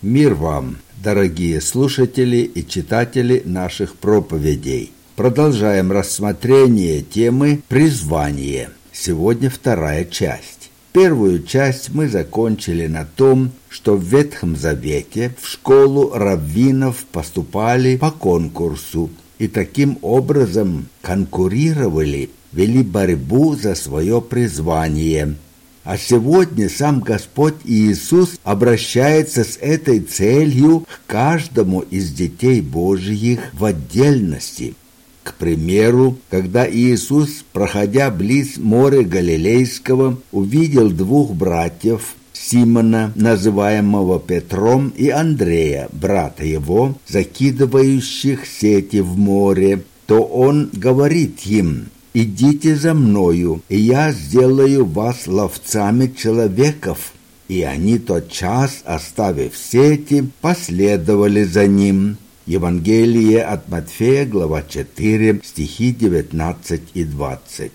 Мир вам, дорогие слушатели и читатели наших проповедей. Продолжаем рассмотрение темы «Призвание». Сегодня вторая часть. Первую часть мы закончили на том, что в Ветхом Завете в школу раввинов поступали по конкурсу и таким образом конкурировали, вели борьбу за свое призвание. А сегодня сам Господь Иисус обращается с этой целью к каждому из детей Божьих в отдельности. К примеру, когда Иисус, проходя близ моря Галилейского, увидел двух братьев, Симона, называемого Петром, и Андрея, брата его, закидывающих сети в море, то он говорит им: «Идите за мною, и я сделаю вас ловцами человеков». И они тотчас, оставив сети, последовали за ним. Евангелие от Матфея, глава 4, стихи 19 и 20.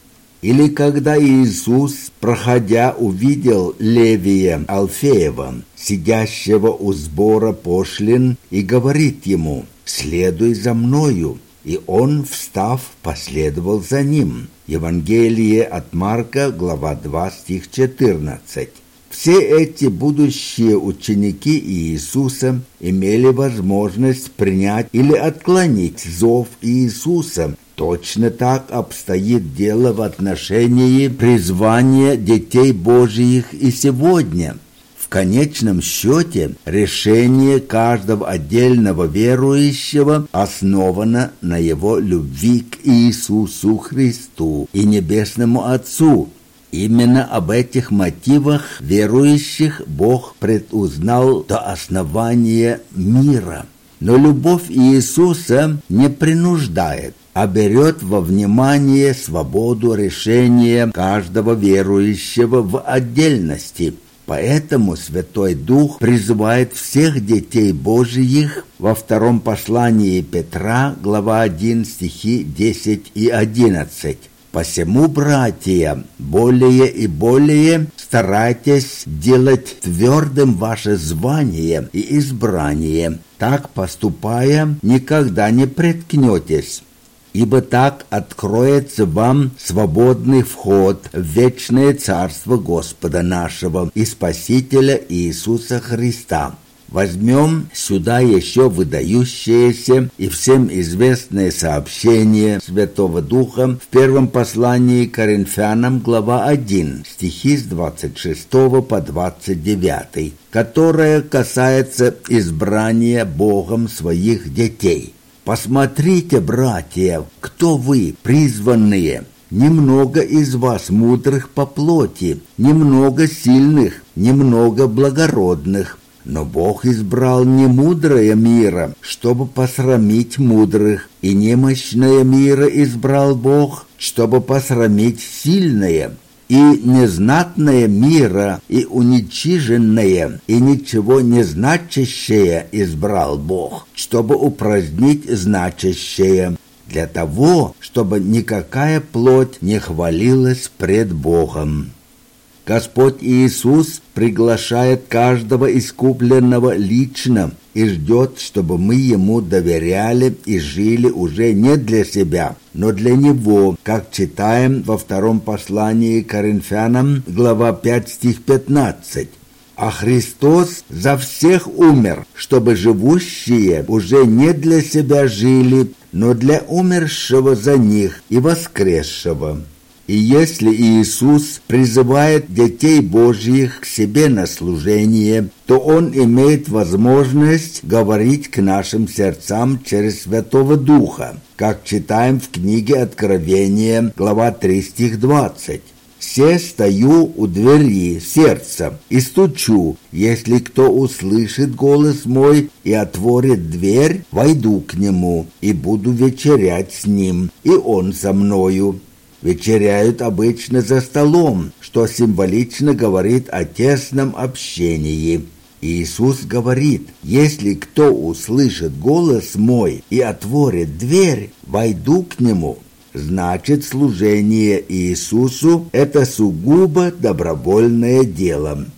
Или когда Иисус, проходя, увидел Левия Алфеева, сидящего у сбора пошлин, и говорит ему: «Следуй за мною». И он, встав, последовал за ним. Евангелие от Марка, глава 2, стих 14. Все эти будущие ученики Иисуса имели возможность принять или отклонить зов Иисуса. Точно так обстоит дело в отношении призвания детей Божьих и сегодня. В конечном счете, решение каждого отдельного верующего основано на его любви к Иисусу Христу и Небесному Отцу. Именно об этих мотивах верующих Бог предузнал до основания мира. Но любовь Иисуса не принуждает, а берет во внимание свободу решения каждого верующего в отдельности. Поэтому Святой Дух призывает всех детей Божьих во втором послании Петра, глава 1, стихи 10 и 11. «Посему, братья, более и более старайтесь делать твердым ваше звание и избрание. Так поступая, никогда не преткнетесь. Ибо так откроется вам свободный вход в вечное Царство Господа нашего и Спасителя Иисуса Христа». Возьмем сюда еще выдающееся и всем известное сообщение Святого Духа в первом послании к Коринфянам, глава 1, стихи с 26 по 29, которое касается избрания Богом своих детей. «Посмотрите, братья, кто вы, призванные. Немного из вас мудрых по плоти, немного сильных, немного благородных. Но Бог избрал немудрое мира, чтобы посрамить мудрых, и немощное мира избрал Бог, чтобы посрамить сильное, и незнатное мира, и уничиженное, и ничего не значащее избрал Бог, чтобы упразднить значащее, для того, чтобы никакая плоть не хвалилась пред Богом». Господь Иисус приглашает каждого искупленного лично и ждет, чтобы мы Ему доверяли и жили уже не для себя, но для Него, как читаем во втором послании к Коринфянам, глава 5, стих 15. «А Христос за всех умер, чтобы живущие уже не для себя жили, но для умершего за них и воскресшего». И если Иисус призывает детей Божьих к себе на служение, то Он имеет возможность говорить к нашим сердцам через Святого Духа, как читаем в книге Откровения, глава 3, стих 20. «Се стою у двери сердца и стучу, если кто услышит голос мой и отворит дверь, войду к нему и буду вечерять с ним, и он со мною». Вечеряют обычно за столом, что символично говорит о тесном общении. Иисус говорит: «Если кто услышит голос мой и отворит дверь, войду к нему». Значит, служение Иисусу – это сугубо добровольное дело.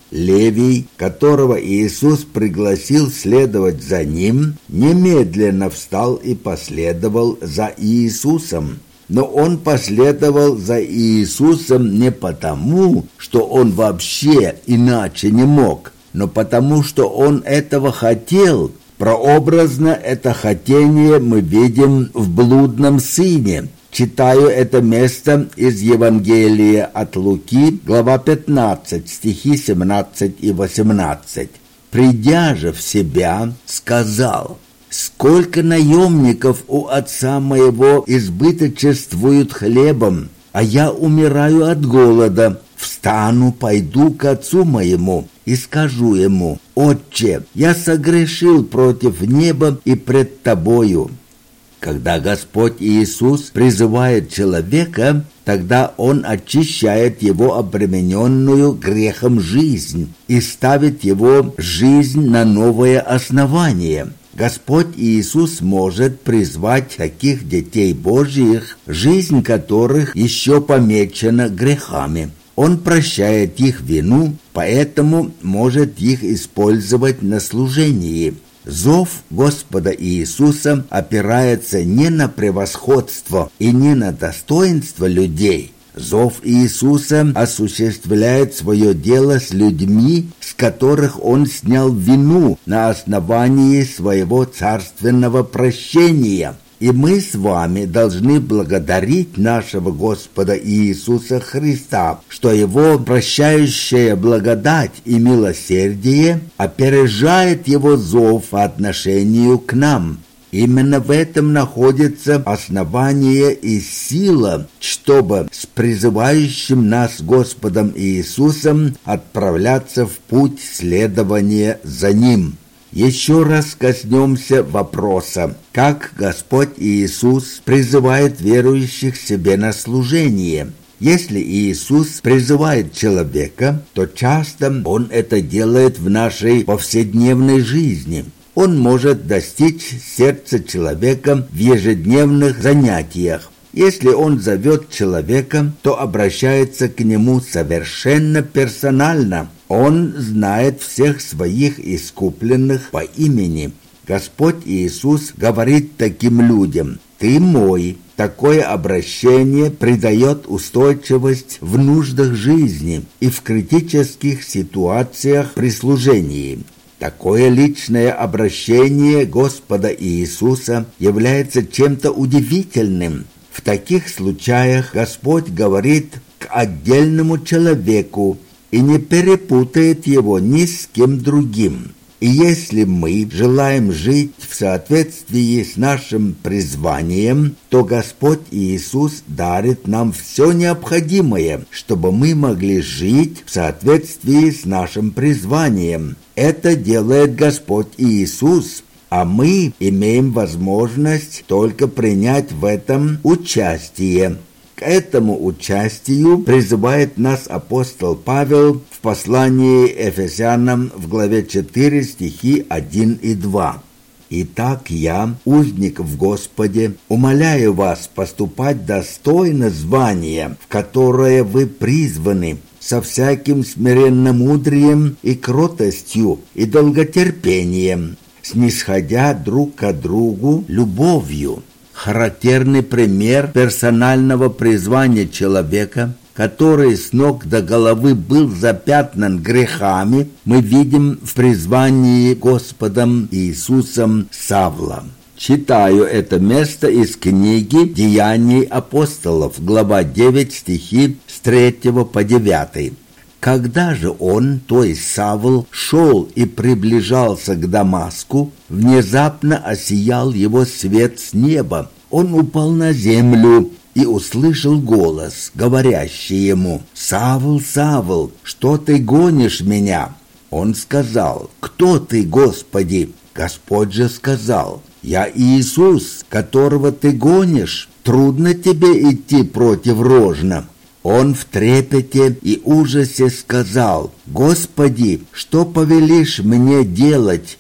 Левий, которого Иисус пригласил следовать за ним, немедленно встал и последовал за Иисусом. Но он последовал за Иисусом не потому, что он вообще иначе не мог, но потому, что он этого хотел. Прообразно это хотение мы видим в блудном сыне. Читаю это место из Евангелия от Луки, глава 15, стихи 17 и 18. «Придя же в себя, сказал: сколько наемников у отца моего избыточествуют хлебом, а я умираю от голода. Встану, пойду к отцу моему и скажу ему: Отче, я согрешил против неба и пред тобою». Когда Господь Иисус призывает человека, тогда Он очищает его обремененную грехом жизнь и ставит его жизнь на новое основание. Господь Иисус может призвать таких детей Божьих, жизнь которых еще помечена грехами. Он прощает их вину, поэтому может их использовать на служении. Зов Господа Иисуса опирается не на превосходство и не на достоинство людей. Зов Иисуса осуществляет свое дело с людьми, с которых Он снял вину на основании своего царственного прощения. И мы с вами должны благодарить нашего Господа Иисуса Христа, что Его прощающая благодать и милосердие опережает Его зов по отношению к нам. Именно в этом находится основание и сила, чтобы с призывающим нас Господом Иисусом отправляться в путь следования за Ним. Еще раз коснемся вопроса, как Господь Иисус призывает верующих себе на служение. Если Иисус призывает человека, то часто Он это делает в нашей повседневной жизни. Он может достичь сердца человека в ежедневных занятиях. Если Он зовет человека, то обращается к нему совершенно персонально. Он знает всех своих искупленных по имени. Господь Иисус говорит таким людям: «Ты мой». Такое обращение придает устойчивость в нуждах жизни и в критических ситуациях при служении. Такое личное обращение Господа Иисуса является чем-то удивительным. В таких случаях Господь говорит к отдельному человеку и не перепутает его ни с кем другим. И если мы желаем жить в соответствии с нашим призванием, то Господь Иисус дарит нам все необходимое, чтобы мы могли жить в соответствии с нашим призванием. Это делает Господь Иисус, а мы имеем возможность только принять в этом участие. К этому участию призывает нас апостол Павел в послании Ефесянам в главе 4, стихи 1 и 2. «Итак я, узник в Господе, умоляю вас поступать достойно звания, в которое вы призваны, со всяким смиренномудрием и кротостью и долготерпением, снисходя друг к другу любовью». Характерный пример персонального призвания человека, который с ног до головы был запятнан грехами, мы видим в призвании Господом Иисусом Савла. Читаю это место из книги «Деяний апостолов», глава 9, стихи с 3 по 9. «Когда же он, то есть Савл, шел и приближался к Дамаску, внезапно осиял его свет с неба. Он упал на землю и услышал голос, говорящий ему: «Савл, Савл, что ты гонишь меня?» Он сказал: «Кто ты, Господи?» Господь же сказал: «Я Иисус, которого ты гонишь. Трудно тебе идти против рожна». Он в трепете и ужасе сказал: «Господи, что повелишь мне делать?»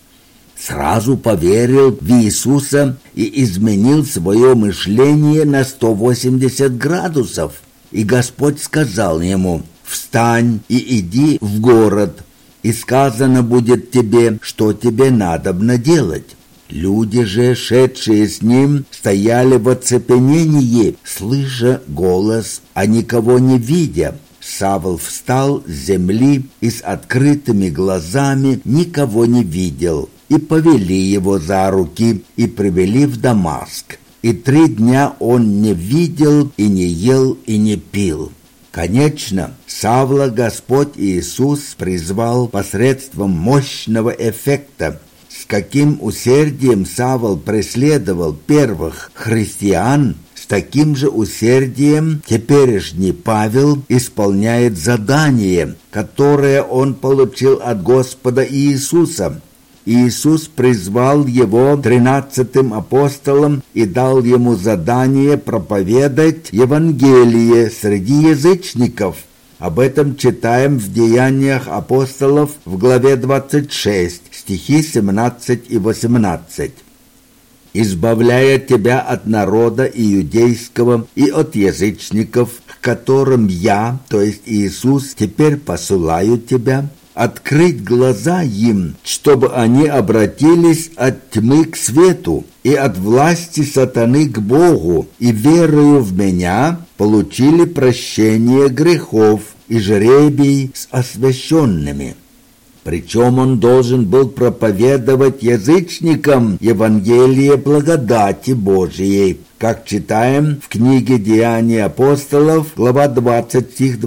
Сразу поверил в Иисуса и изменил свое мышление на 180 градусов. И Господь сказал ему: «Встань и иди в город, и сказано будет тебе, что тебе надобно делать». Люди же, шедшие с ним, стояли в оцепенении, слыша голос, а никого не видя. Савл встал с земли и с открытыми глазами никого не видел, и повели его за руки и привели в Дамаск. И 3 дня он не видел и не ел и не пил. Конечно, Савла Господь Иисус призвал посредством мощного эффекта. С каким усердием Савл преследовал первых христиан, с таким же усердием теперешний Павел исполняет задание, которое он получил от Господа Иисуса. Иисус призвал его 13-м апостолом и дал ему задание проповедать Евангелие среди язычников. Об этом читаем в Деяниях апостолов в главе 26, стихи 17 и 18. «Избавляя тебя от народа иудейского и от язычников, к которым я, то есть Иисус, теперь посылаю тебя, открыть глаза им, чтобы они обратились от тьмы к свету и от власти сатаны к Богу, и верою в меня получили прощение грехов и жребий с освященными». Причем он должен был проповедовать язычникам Евангелие благодати Божией, как читаем в книге «Деяния апостолов», глава 20, стих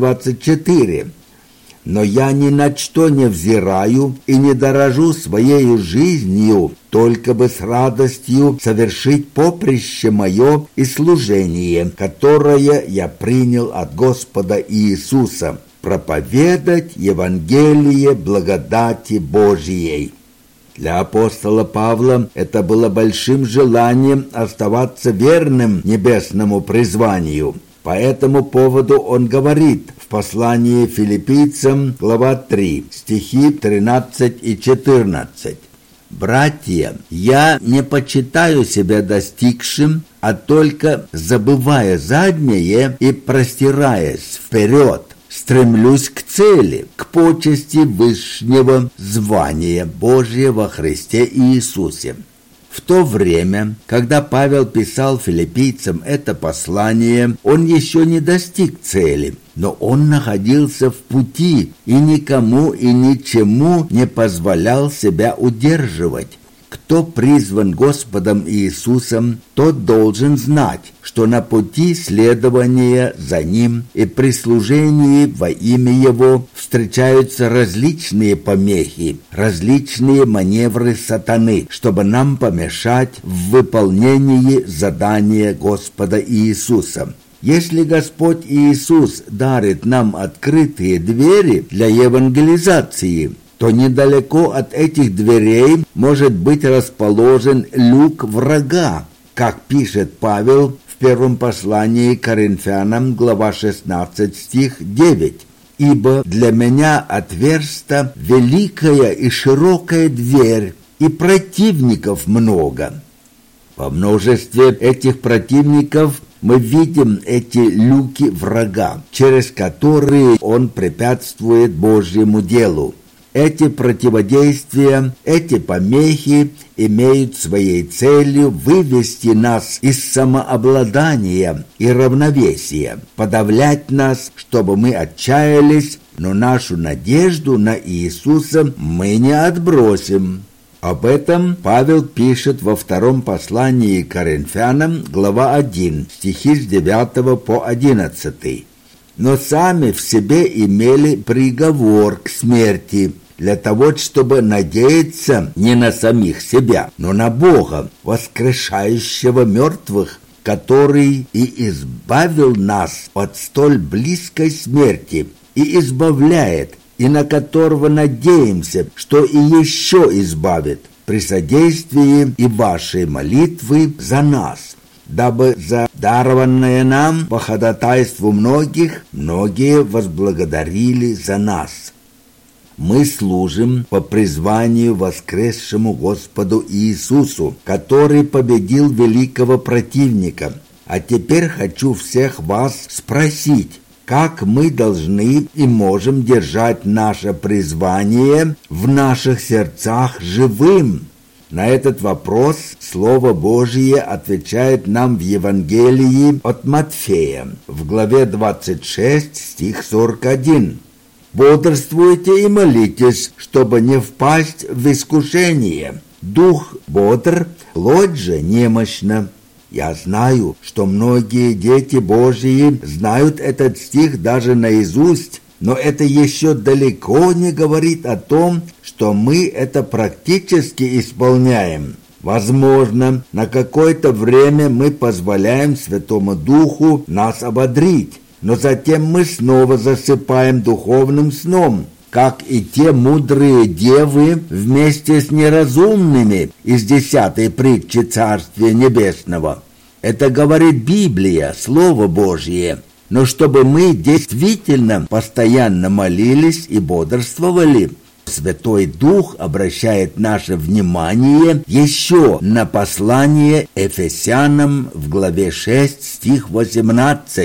24. «Но я ни на что не взираю и не дорожу своею жизнью, только бы с радостью совершить поприще мое и служение, которое я принял от Господа Иисуса, проповедать Евангелие благодати Божией». Для апостола Павла это было большим желанием оставаться верным небесному призванию. По этому поводу он говорит в послании филиппийцам, глава 3, стихи 13 и 14. «Братья, я не почитаю себя достигшим, а только, забывая заднее и простираясь вперед, стремлюсь к цели, к почести высшего звания Божия во Христе Иисусе». В то время, когда Павел писал филиппийцам это послание, он еще не достиг цели, но он находился в пути и никому и ничему не позволял себя удерживать. Кто призван Господом Иисусом, тот должен знать, что на пути следования за Ним и при служении во имя Его встречаются различные помехи, различные маневры сатаны, чтобы нам помешать в выполнении задания Господа Иисуса. Если Господь Иисус дарит нам открытые двери для евангелизации, то недалеко от этих дверей может быть расположен люк врага, как пишет Павел в первом послании к Коринфянам, глава 16, стих 9. «Ибо для меня отверста великая и широкая дверь, и противников много». По множестве этих противников мы видим эти люки врага, через которые он препятствует Божьему делу. Эти противодействия, эти помехи имеют своей целью вывести нас из самообладания и равновесия, подавлять нас, чтобы мы отчаялись, но нашу надежду на Иисуса мы не отбросим. Об этом Павел пишет во втором послании к Коринфянам, глава 1, стихи с 9 по 11. «Но сами в себе имели приговор к смерти, для того, чтобы надеяться не на самих себя, но на Бога, воскрешающего мертвых, который и избавил нас от столь близкой смерти, и избавляет, и на которого надеемся, что и еще избавит, при содействии и вашей молитвы за нас, дабы за дарованное нам по ходатайству многих, многие возблагодарили за нас. Мы служим по призванию воскресшему Господу Иисусу, который победил великого противника. А теперь хочу всех вас спросить, как мы должны и можем держать наше призвание в наших сердцах живым. На этот вопрос Слово Божие отвечает нам в Евангелии от Матфея, в главе 26, стих 41. «Бодрствуйте и молитесь, чтобы не впасть в искушение. Дух бодр, плоть же немощна». Я знаю, что многие дети Божьи знают этот стих даже наизусть, но это еще далеко не говорит о том, что мы это практически исполняем. Возможно, на какое-то время мы позволяем Святому Духу нас ободрить, но затем мы снова засыпаем духовным сном, как и те мудрые девы вместе с неразумными из 10-й притчи Царствия Небесного. Это говорит Библия, Слово Божье. Но чтобы мы действительно постоянно молились и бодрствовали, Святой Дух обращает наше внимание еще на послание Ефесянам в главе 6, стих 18.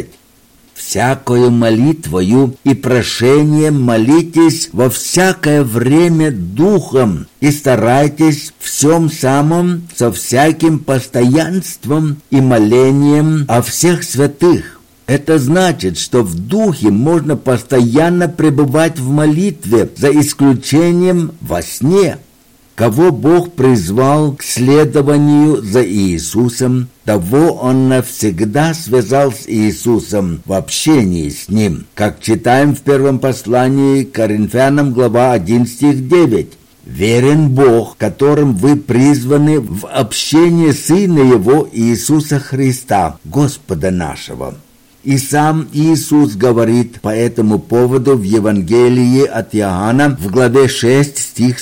«Всякою молитвою и прошением молитесь во всякое время Духом и старайтесь всем самом со всяким постоянством и молением о всех святых». Это значит, что в Духе можно постоянно пребывать в молитве, за исключением во сне. Кого Бог призвал к следованию за Иисусом, того Он навсегда связал с Иисусом в общении с Ним, как читаем в первом послании к Коринфянам, глава 1, стих 9. «Верен Бог, которым вы призваны в общение Сына Его Иисуса Христа, Господа нашего». И сам Иисус говорит по этому поводу в Евангелии от Иоанна в главе 6, стих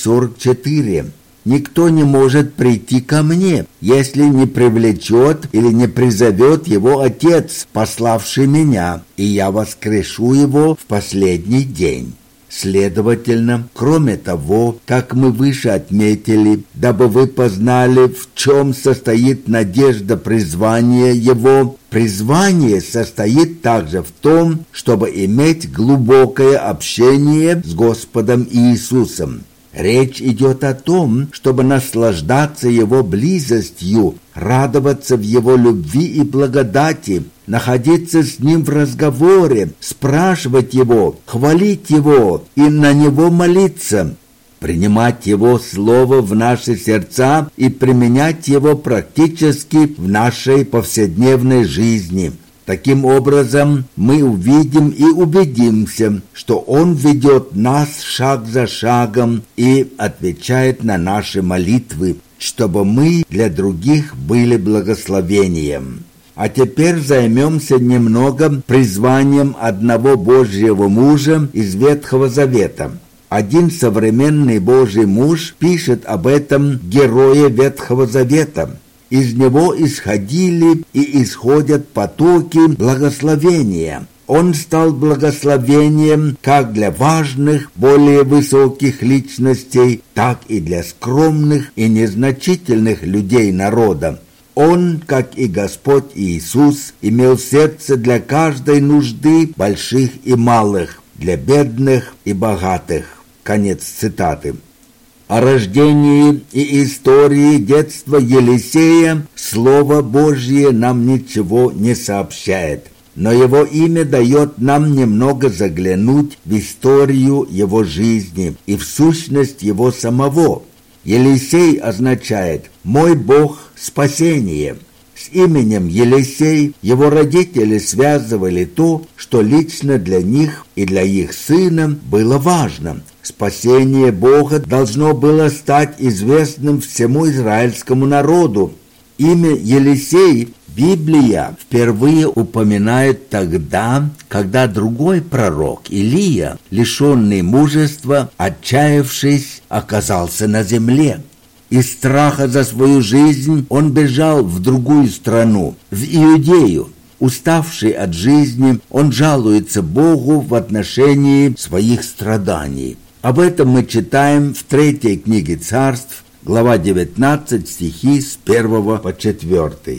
44. «Никто не может прийти ко мне, если не привлечет или не призовет его Отец, пославший меня, и я воскрешу его в последний день». Следовательно, кроме того, как мы выше отметили, дабы вы познали, в чем состоит надежда призвания Его, призвание состоит также в том, чтобы иметь глубокое общение с Господом Иисусом. Речь идет о том, чтобы наслаждаться Его близостью, радоваться в Его любви и благодати, находиться с Ним в разговоре, спрашивать Его, хвалить Его и на Него молиться, принимать Его Слово в наши сердца и применять Его практически в нашей повседневной жизни. Таким образом, мы увидим и убедимся, что Он ведет нас шаг за шагом и отвечает на наши молитвы, чтобы мы для других были благословением. А теперь займемся немного призванием одного Божьего мужа из Ветхого Завета. Один современный Божий муж пишет об этом герое Ветхого Завета. Из него исходили и исходят потоки благословения. Он стал благословением как для важных, более высоких личностей, так и для скромных и незначительных людей народа. Он, как и Господь Иисус, имел сердце для каждой нужды, больших и малых, для бедных и богатых. Конец цитаты. О рождении и истории детства Елисея Слово Божье нам ничего не сообщает, но его имя дает нам немного заглянуть в историю его жизни и в сущность его самого. Елисей означает «мой Бог – спасение». С именем Елисей его родители связывали то, что лично для них и для их сына было важно. Спасение Бога должно было стать известным всему израильскому народу. Имя Елисей Библия впервые упоминает тогда, когда другой пророк Илия, лишенный мужества, отчаявшись, оказался на земле. Из страха за свою жизнь он бежал в другую страну, в Иудею. Уставший от жизни, он жалуется Богу в отношении своих страданий. Об этом мы читаем в 3 книге Царств, глава 19, стихи с 1 по 4.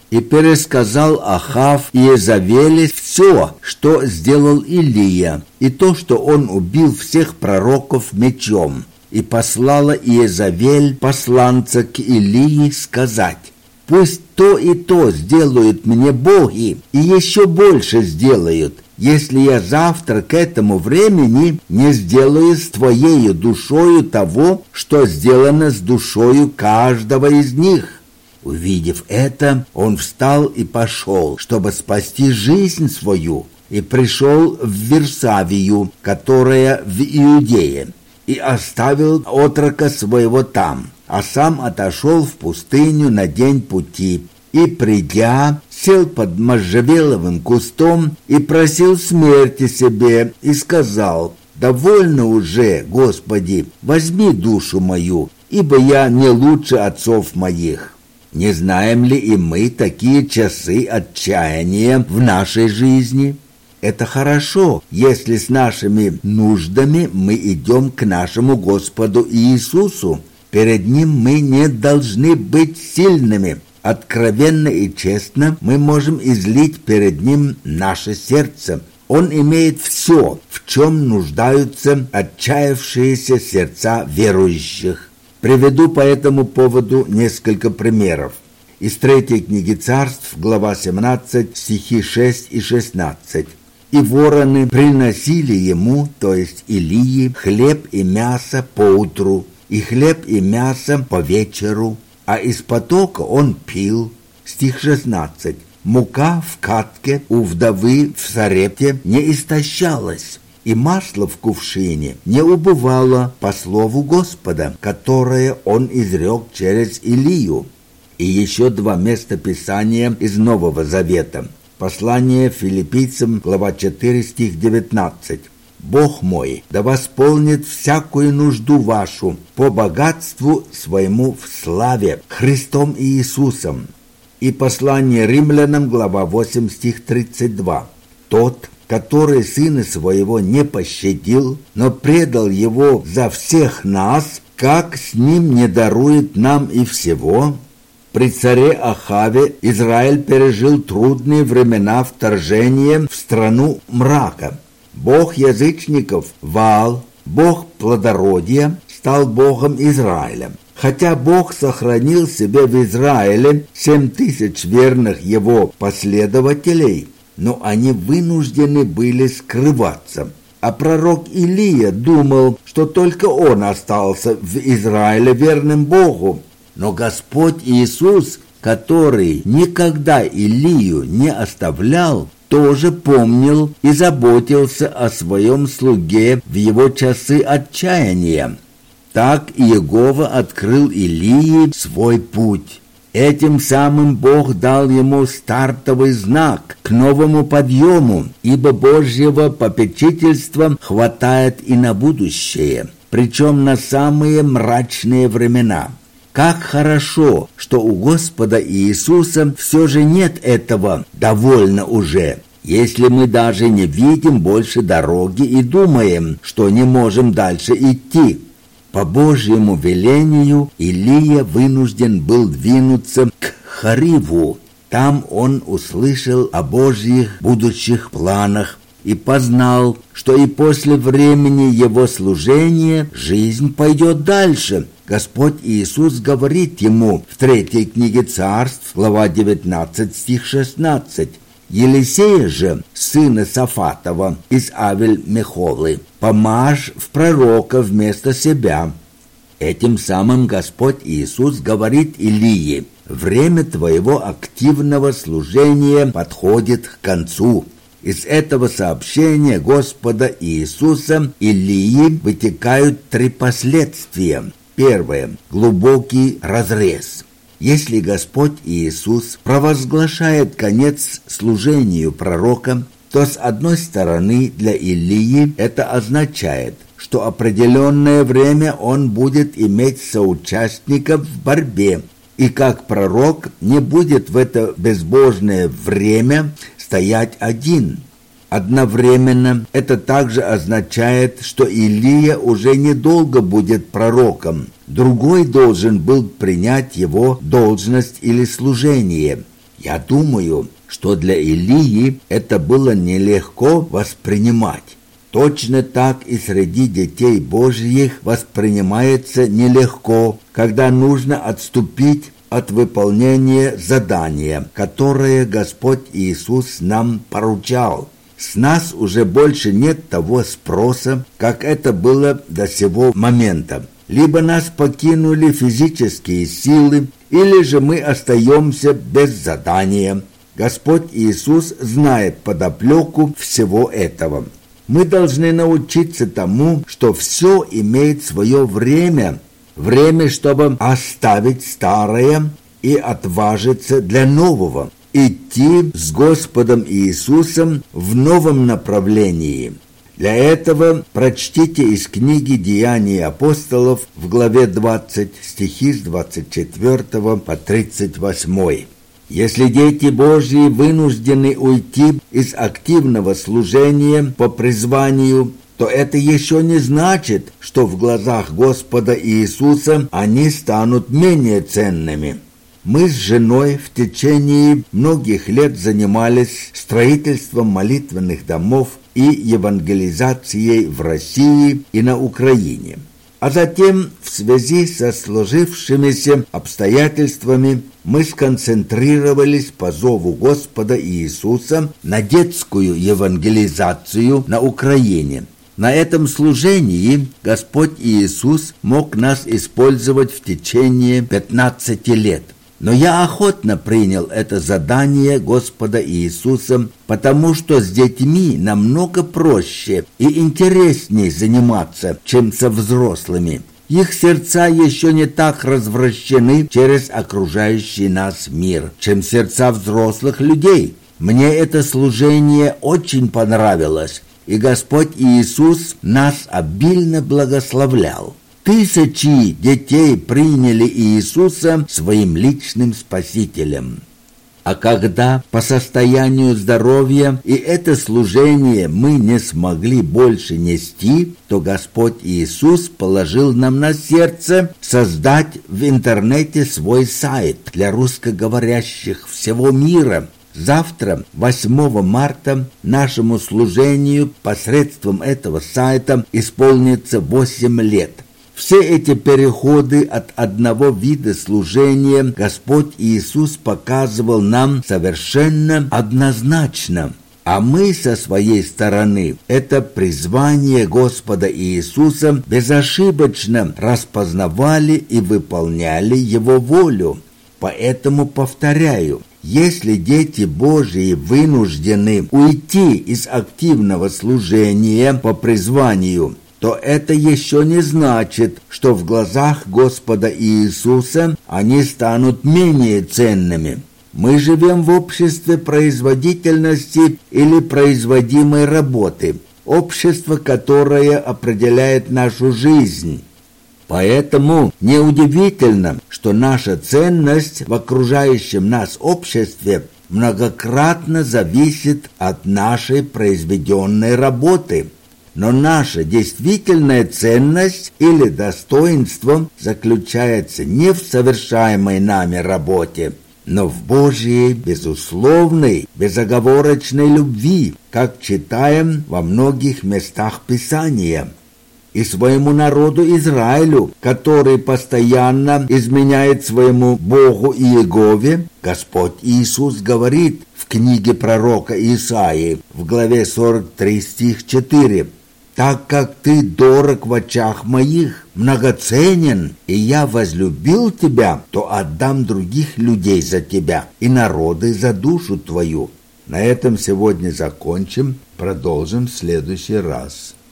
и пересказал Ахав и Иезавеле все, что сделал Илия, и то, что он убил всех пророков мечом. И послала Иезавель посланца к Илии сказать: «Пусть то и то сделают мне боги, и еще больше сделают, если я завтра к этому времени не сделаю с твоею душою того, что сделано с душою каждого из них». Увидев это, он встал и пошел, чтобы спасти жизнь свою, и пришел в Вирсавию, которая в Иудее, и оставил отрока своего там, а сам отошел в пустыню на день пути, и, придя, сел под можжевеловым кустом и просил смерти себе, и сказал: «Довольно уже, Господи, возьми душу мою, ибо я не лучше отцов моих». Не знаем ли и мы такие часы отчаяния в нашей жизни? Это хорошо, если с нашими нуждами мы идем к нашему Господу Иисусу. Перед Ним мы не должны быть сильными. Откровенно и честно мы можем излить перед Ним наше сердце. Он имеет все, в чем нуждаются отчаявшиеся сердца верующих. Приведу по этому поводу несколько примеров. Из 3 книги Царств, глава 17, стихи 6 и 16. «И вороны приносили ему, то есть Илии, хлеб и мясо поутру, и хлеб и мясо по вечеру, а из потока он пил». Стих 16. «Мука в катке у вдовы в Сарепте не истощалась, и масло в кувшине не убывало по слову Господа, которое он изрек через Илию». И еще 2 места Писания из Нового Завета. Послание Филиппийцам, глава 4, стих 19. «Бог мой да восполнит всякую нужду вашу по богатству своему в славе Христом Иисусом». И послание Римлянам, глава 8, стих 32. «Тот, который сына своего не пощадил, но предал его за всех нас, как с ним не дарует нам и всего?» При царе Ахаве Израиль пережил трудные времена вторжения в страну мрака. Бог язычников Ваал, бог плодородия, стал богом Израиля. Хотя Бог сохранил себе в Израиле 7000 верных его последователей, но они вынуждены были скрываться. А пророк Илия думал, что только он остался в Израиле верным Богу. Но Господь Иисус, который никогда Илию не оставлял, тоже помнил и заботился о своем слуге в его часы отчаяния. Так Иегова открыл Илии свой путь. Этим самым Бог дал ему стартовый знак к новому подъему, ибо Божьего попечительства хватает и на будущее, причем на самые мрачные времена. Как хорошо, что у Господа Иисуса все же нет этого «довольно уже», если мы даже не видим больше дороги и думаем, что не можем дальше идти. По Божьему велению Илия вынужден был двинуться к Хариву. Там он услышал о Божьих будущих планах и познал, что и после времени его служения жизнь пойдет дальше. Господь Иисус говорит ему в 3 книге Царств, глава 19, стих 16. «Елисея же, сына Сафатова, из Авель-Мехолы, помажь в пророка вместо себя». Этим самым Господь Иисус говорит Илии: «Время твоего активного служения подходит к концу». Из этого сообщения Господа Иисуса Илии вытекают 3 последствия. Первое. Глубокий разрез. Если Господь Иисус провозглашает конец служению пророка, то с одной стороны для Илии это означает, что определенное время он будет иметь соучастников в борьбе, и как пророк не будет в это безбожное время стоять один. Одновременно это также означает, что Илия уже недолго будет пророком. Другой должен был принять его должность или служение. Я думаю, что для Илии это было нелегко воспринимать. Точно так и среди детей Божьих воспринимается нелегко, когда нужно отступить от выполнения задания, которое Господь Иисус нам поручал. С нас уже больше нет того спроса, как это было до сего момента. Либо нас покинули физические силы, или же мы остаемся без задания. Господь Иисус знает подоплеку всего этого. Мы должны научиться тому, что все имеет свое время. Время, чтобы оставить старое и отважиться для нового. Идти с Господом Иисусом в новом направлении. Для этого прочтите из книги «Деяния апостолов» в главе 20, стихи с 24 по 38. Если дети Божьи вынуждены уйти из активного служения по призванию, то это еще не значит, что в глазах Господа Иисуса они станут менее ценными. Мы с женой в течение многих лет занимались строительством молитвенных домов и евангелизацией в России и на Украине. А затем, в связи со сложившимися обстоятельствами, мы сконцентрировались по зову Господа Иисуса на детскую евангелизацию на Украине. На этом служении Господь Иисус мог нас использовать в течение 15 лет. Но я охотно принял это задание Господа Иисуса, потому что с детьми намного проще и интереснее заниматься, чем со взрослыми. Их сердца еще не так развращены через окружающий нас мир, чем сердца взрослых людей. Мне это служение очень понравилось, и Господь Иисус нас обильно благословлял. Тысячи детей приняли Иисуса своим личным спасителем. А когда по состоянию здоровья и это служение мы не смогли больше нести, то Господь Иисус положил нам на сердце создать в интернете свой сайт для русскоговорящих всего мира. Завтра, 8 марта, нашему служению посредством этого сайта исполнится 8 лет. Все эти переходы от одного вида служения Господь Иисус показывал нам совершенно однозначно. А мы со своей стороны это призвание Господа Иисуса безошибочно распознавали и выполняли Его волю. Поэтому повторяю, если дети Божьи вынуждены уйти из активного служения по призванию, то это еще не значит, что в глазах Господа Иисуса они станут менее ценными. Мы живем в обществе производительности или производимой работы, общество, которое определяет нашу жизнь. Поэтому неудивительно, что наша ценность в окружающем нас обществе многократно зависит от нашей произведенной работы. Но наша действительная ценность или достоинство заключается не в совершаемой нами работе, но в Божьей безусловной, безоговорочной любви, как читаем во многих местах Писания. И своему народу Израилю, который постоянно изменяет своему Богу Иегове, Господь Иисус говорит в книге пророка Исаии в главе 43, стих 4: «Так как ты дорог в очах моих, многоценен, и я возлюбил тебя, то отдам других людей за тебя и народы за душу твою». На этом сегодня закончим, продолжим в следующий раз.